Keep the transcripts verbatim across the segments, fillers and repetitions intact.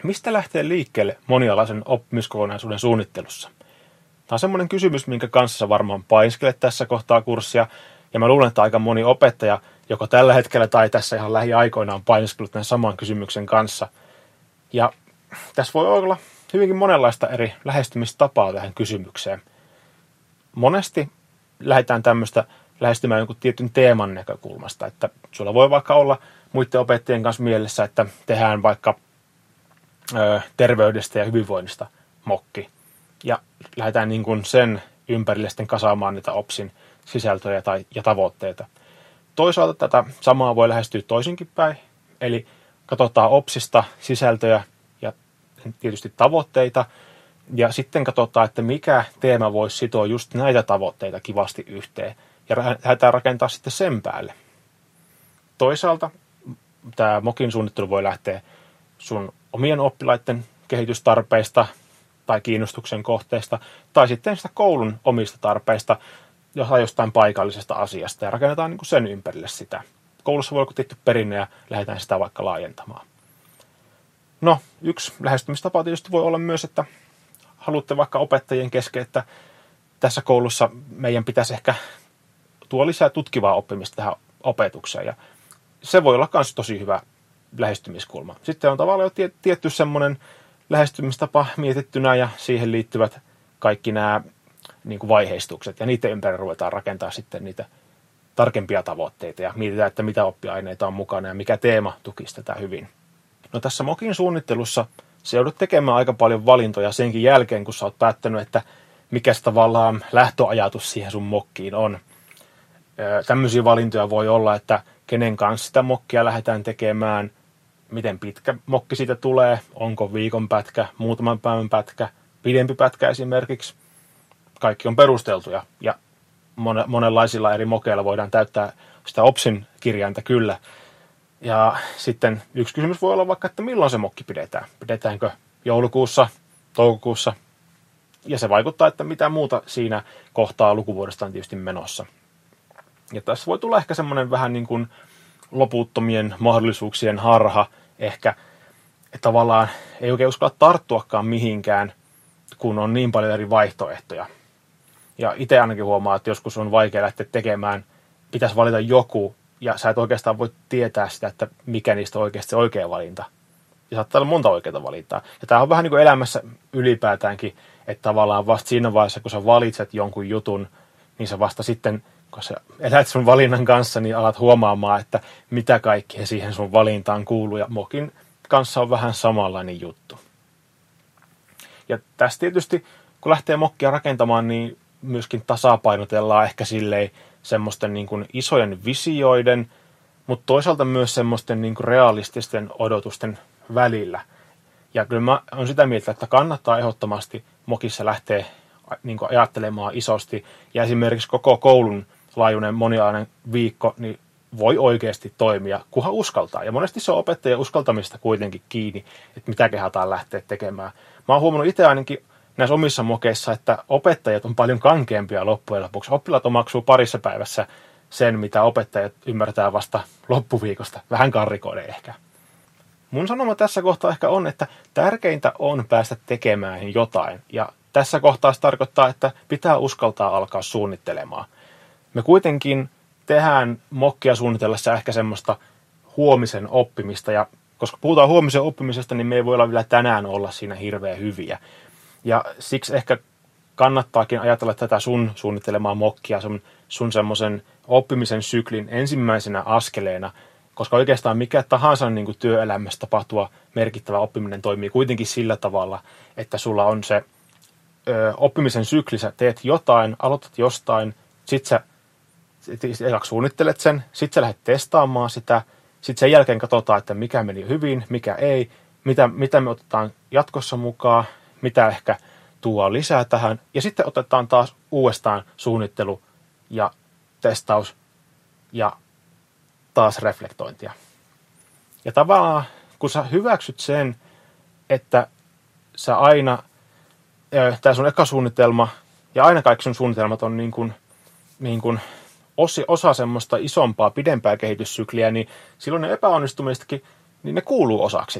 Mistä lähtee liikkeelle monialaisen oppimiskokonaisuuden suunnittelussa? Tämä on semmoinen kysymys, minkä kanssa varmaan painiskelet tässä kohtaa kurssia, ja mä luulen, että aika moni opettaja, joko tällä hetkellä tai tässä ihan lähiaikoina on painiskellut tämän saman kysymyksen kanssa. Ja tässä voi olla hyvinkin monenlaista eri lähestymistapaa tähän kysymykseen. Monesti lähdetään tämmöistä lähestymään jonkun tietyn teeman näkökulmasta, että sulla voi vaikka olla muiden opettajien kanssa mielessä, että tehdään vaikka ö, terveydestä ja hyvinvoinnista mokki, ja lähdetään niin kuin sen ympärille sitten kasaamaan niitä opsin sisältöjä tai, ja tavoitteita. Toisaalta tätä samaa voi lähestyä toisinkin päin, eli katsotaan opsista sisältöjä ja tietysti tavoitteita, ja sitten katsotaan, että mikä teema voisi sitoa just näitä tavoitteita kivasti yhteen, ja lähdetään rakentaa sitten sen päälle. Toisaalta tämä mokin suunnittelu voi lähteä sun omien oppilaiden kehitystarpeista tai kiinnostuksen kohteesta, tai sitten sitä koulun omista tarpeista, tai jostain paikallisesta asiasta, ja rakennetaan niin kuin sen ympärille sitä. Koulussa voi olla tietty perinne, ja lähdetään sitä vaikka laajentamaan. No, yksi lähestymistapa tietysti voi olla myös, että haluatte vaikka opettajien kesken, että tässä koulussa meidän pitäisi ehkä tuo lisää tutkivaa oppimista tähän opetukseen, ja se voi olla myös tosi hyvä lähestymiskulma. Sitten on tavallaan jo tietty semmoinen lähestymistapa mietittynä, ja siihen liittyvät kaikki nämä niin kuin vaiheistukset, ja niiden ympärillä ruvetaan rakentaa sitten niitä tarkempia tavoitteita, ja mietitään, että mitä oppiaineita on mukana, ja mikä teema tukisi tätä hyvin. No tässä mokin suunnittelussa se joudut tekemään aika paljon valintoja senkin jälkeen, kun sä oot päättänyt, että mikä se tavallaan lähtöajatus siihen sun mokkiin on. Tämmöisiä valintoja voi olla, että kenen kanssa sitä mokkia lähdetään tekemään, miten pitkä mokki siitä tulee, onko viikon pätkä, muutaman päivän pätkä, pidempi pätkä esimerkiksi. Kaikki on perusteltuja, ja monenlaisilla eri mokeilla voidaan täyttää sitä opsin kirjainta kyllä. Ja sitten yksi kysymys voi olla vaikka, että milloin se mokki pidetään. Pidetäänkö joulukuussa, toukokuussa, ja se vaikuttaa, että mitä muuta siinä kohtaa lukuvuodesta on tietysti menossa. Ja tässä voi tulla ehkä semmoinen vähän niin kuin loputtomien mahdollisuuksien harha ehkä, että tavallaan ei oikein uskalla tarttuakaan mihinkään, kun on niin paljon eri vaihtoehtoja. Ja itse ainakin huomaa, että joskus on vaikea lähteä tekemään, pitäisi valita joku, ja sä et oikeastaan voi tietää sitä, että mikä niistä on oikeasti se oikea valinta. Ja saattaa olla monta oikeaa valintaa. Ja tämä on vähän niin kuin elämässä ylipäätäänkin, että tavallaan vasta siinä vaiheessa, kun sä valitset jonkun jutun, niin sä vasta sitten, kun sä elät sun valinnan kanssa, niin alat huomaamaan, että mitä kaikkea siihen sun valintaan kuuluu. Ja mokin kanssa on vähän samanlainen juttu. Ja tässä tietysti, kun lähtee mokkia rakentamaan, niin myöskin tasapainotellaan ehkä silleen semmoisten niin kuin isojen visioiden, mutta toisaalta myös semmoisten niin kuin realististen odotusten välillä. Ja kyllä mä olen sitä mieltä, että kannattaa ehdottomasti mokissa lähteä niin kuin ajattelemaan isosti. Ja esimerkiksi koko koulun laajuinen monialainen viikko niin voi oikeasti toimia, kunhan uskaltaa. Ja monesti se on opettajan uskaltamista kuitenkin kiinni, että mitä kehataan lähteä tekemään. Mä oon huomannut itse ainakin näissä omissa mokeissa, että opettajat on paljon kankeampia loppujen lopuksi. Oppilaat omaksuu parissa päivässä sen, mitä opettajat ymmärtää vasta loppuviikosta. Vähän karrikoiden ehkä. Mun sanoma tässä kohtaa ehkä on, että tärkeintä on päästä tekemään jotain. Ja tässä kohtaa se tarkoittaa, että pitää uskaltaa alkaa suunnittelemaan. Me kuitenkin tehdään mokkia suunnitellessa ehkä semmoista huomisen oppimista. Ja koska puhutaan huomisen oppimisesta, niin me ei voi olla vielä tänään olla siinä hirveän hyviä. Ja siksi ehkä kannattaakin ajatella tätä sun suunnittelemaa mokkia sun, sun semmoisen oppimisen syklin ensimmäisenä askeleena, koska oikeastaan mikä tahansa niin kuin työelämässä tapahtuva merkittävä oppiminen toimii kuitenkin sillä tavalla, että sulla on se ö, oppimisen sykli, sä teet jotain, aloitat jostain, sit sä ekaksi suunnittelet sen, sit sä lähdet testaamaan sitä, sit sen jälkeen katsotaan, että mikä meni hyvin, mikä ei, mitä, mitä me otetaan jatkossa mukaan, mitä ehkä tuo lisää tähän, ja sitten otetaan taas uudestaan suunnittelu ja testaus ja taas reflektointia. Ja tavallaan, kun sä hyväksyt sen, että sä aina, tämä sun eka suunnitelma ja aina kaikki sun suunnitelmat on niin kuin, niin kuin osa semmoista isompaa, pidempää kehityssykliä, niin silloin ne epäonnistumistakin, niin ne kuuluu osaksi sitä.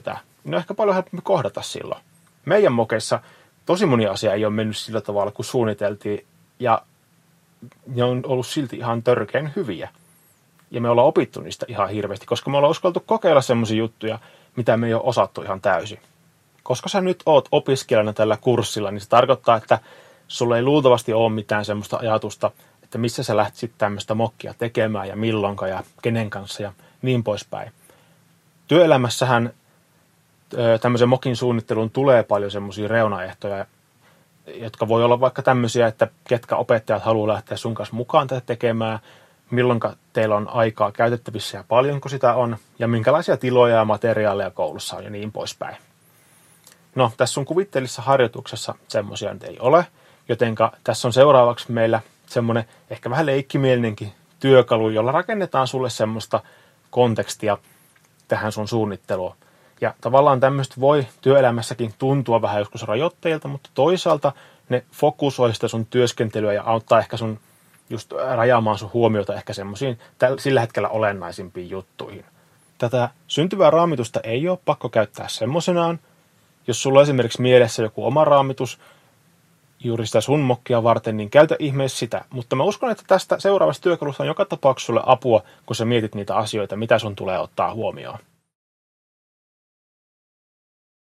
ne on ehkä paljon helpompi kohdata silloin. Meidän mokeissa tosi moni asia ei ole mennyt sillä tavalla, kun suunniteltiin, ja ne on ollut silti ihan törkeän hyviä. Ja me ollaan opittu niistä ihan hirveästi, koska me ollaan uskaltu kokeilla semmoisia juttuja, mitä me ei ole osattu ihan täysin. Koska sä nyt oot opiskelijana tällä kurssilla, niin se tarkoittaa, että sulla ei luultavasti ole mitään semmoista ajatusta, että missä sä lähtisit tämmöistä mokkia tekemään ja milloinka ja kenen kanssa ja niin poispäin. Työelämässähän tämmöisen mokin suunnitteluun tulee paljon semmoisia reunaehtoja, jotka voi olla vaikka tämmöisiä, että ketkä opettajat haluaa lähteä sun kanssa mukaan tätä tekemään, milloinka teillä on aikaa käytettävissä ja paljonko sitä on, ja minkälaisia tiloja ja materiaaleja koulussa on ja niin poispäin. No, tässä sun kuvitteellisessa harjoituksessa semmoisia nyt ei ole, jotenka tässä on seuraavaksi meillä semmoinen ehkä vähän leikkimielinenkin työkalu, jolla rakennetaan sulle semmoista kontekstia tähän sun suunnitteluun. Ja tavallaan tämmöistä voi työelämässäkin tuntua vähän joskus rajoitteilta, mutta toisaalta ne fokusoi sitä sun työskentelyä ja auttaa ehkä sun just rajaamaan sun huomiota ehkä semmoisiin sillä hetkellä olennaisimpiin juttuihin. Tätä syntyvää raamitusta ei ole pakko käyttää semmoisenaan. Jos sulla on esimerkiksi mielessä joku oma raamitus juuri sitä sun mokkia varten, niin käytä ihmeessä sitä. Mutta mä uskon, että tästä seuraavasta työkalusta on joka tapauksessa sulle apua, kun sä mietit niitä asioita, mitä sun tulee ottaa huomioon.